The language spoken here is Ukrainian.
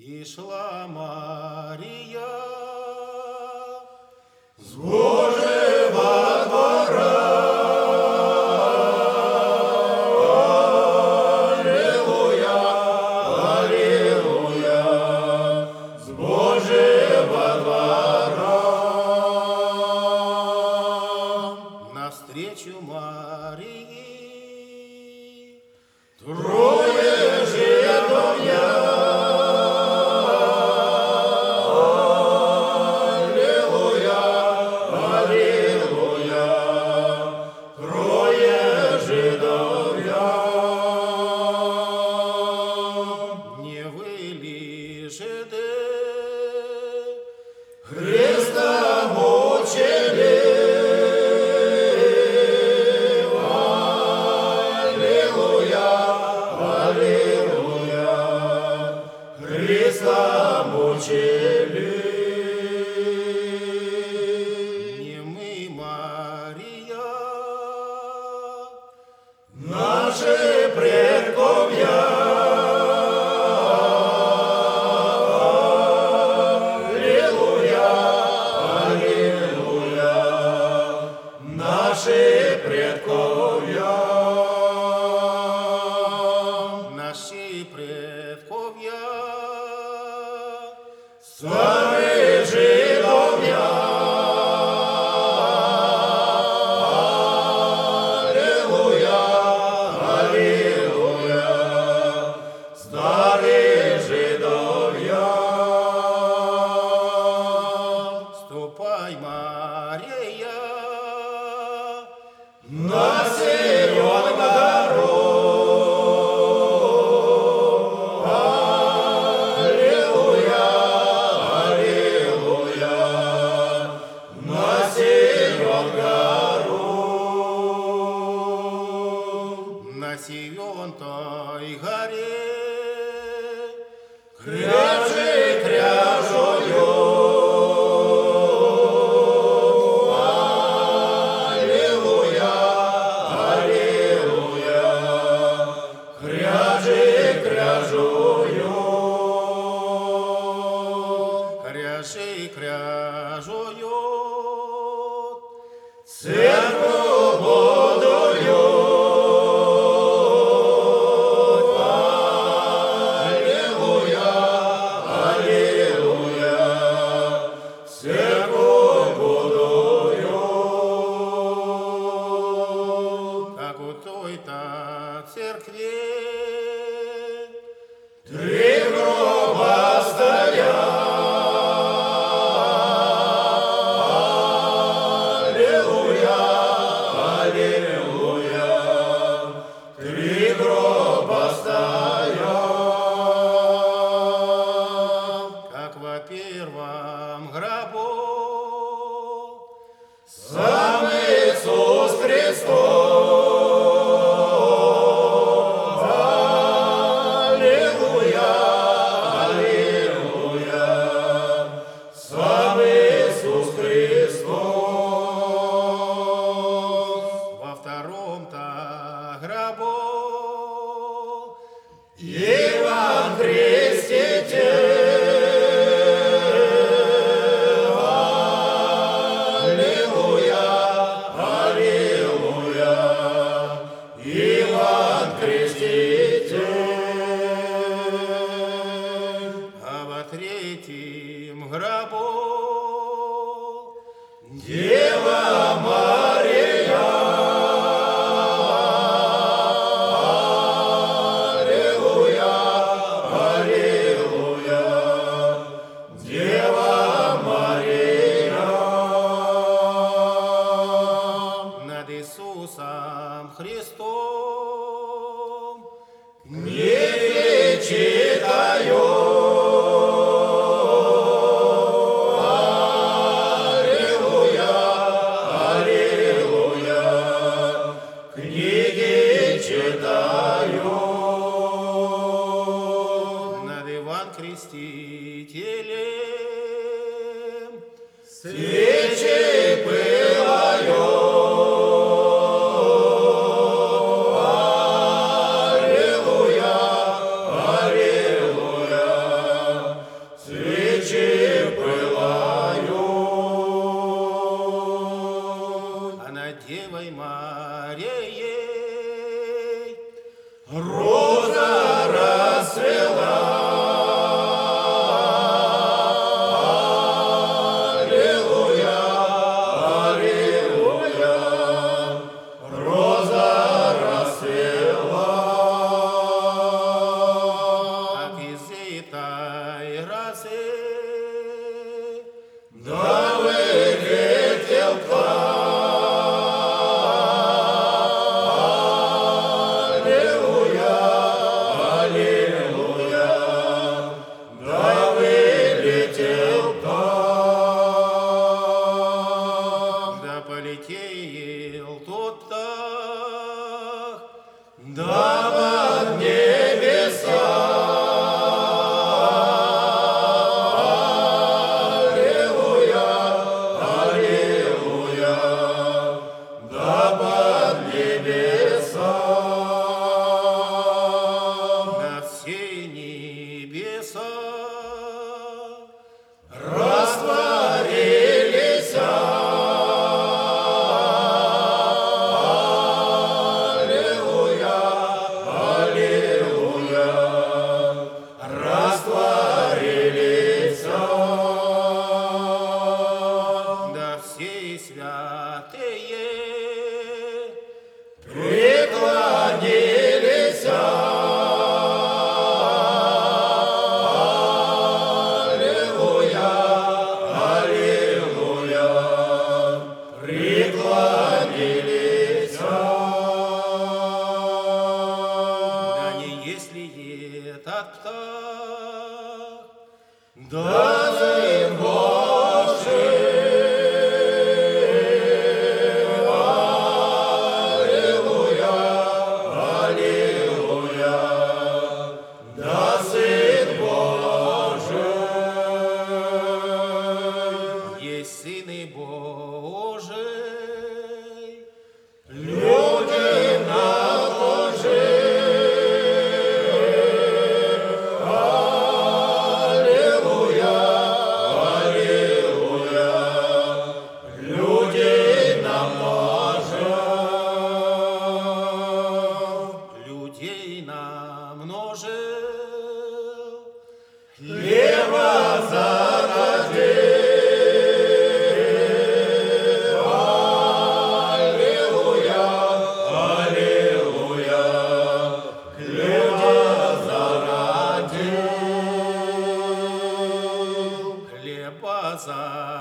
Ішла Марія з Божого двора. Алілуя, алілуя, з Божого двора. Навстречу Марії Троє жидов'я. Христа мучили, алілуя, алілуя, Христа мучили. Неми Марія, наші предков'я. Наші предков'я, наші предков'я, старі жидов'я. Алілуя, алілуя, старі жидов'я. ступай, Марія, на Сион гору. Алілуя, алілуя, на Сион гору. на Сіон той горі, Кряжи кряжою. Алілуя, алілуя, кряжи кряжою. кряжи кряжою, Церкву будую. Алілуя, алілуя, церкву будую. как у той-то церкві, Три гроба стоят. Аллилуйя, аллилуйя, три гроба стоят. как во первом гробу, Сам Иисус Христос. Аллилуйя, аллилуйя, сам Иисус Христос. во втором-то гробу, Иван Креститель. Аллилуйя, аллилуйя, Иван Креститель. а во третьем гробу, Дева Мария. Аллилуйя, аллилуйя, Дева Мария. над Иисусом Христом, Не читаю. Аллилуйя, аллилуйя, книги читаю. над Иван Крестителем, Свечи пылаю. Аллилуйя, аллилуйя, чудеса. Растворились, аллилуйя, аллилуйя, растворились, Да все святые преклонились, аллилуйя, аллилуйя, преклонились. да не если этот птах, Да Сын Божий, аллилуйя, аллилуйя, да Сын Божий, есть Сыны Божий, люди наложили, аллилуйя, аллилуйя, люди намножил, людей намножил, хлеба зародил, аллилуйя, аллилуйя, хлеба зародил. хлеба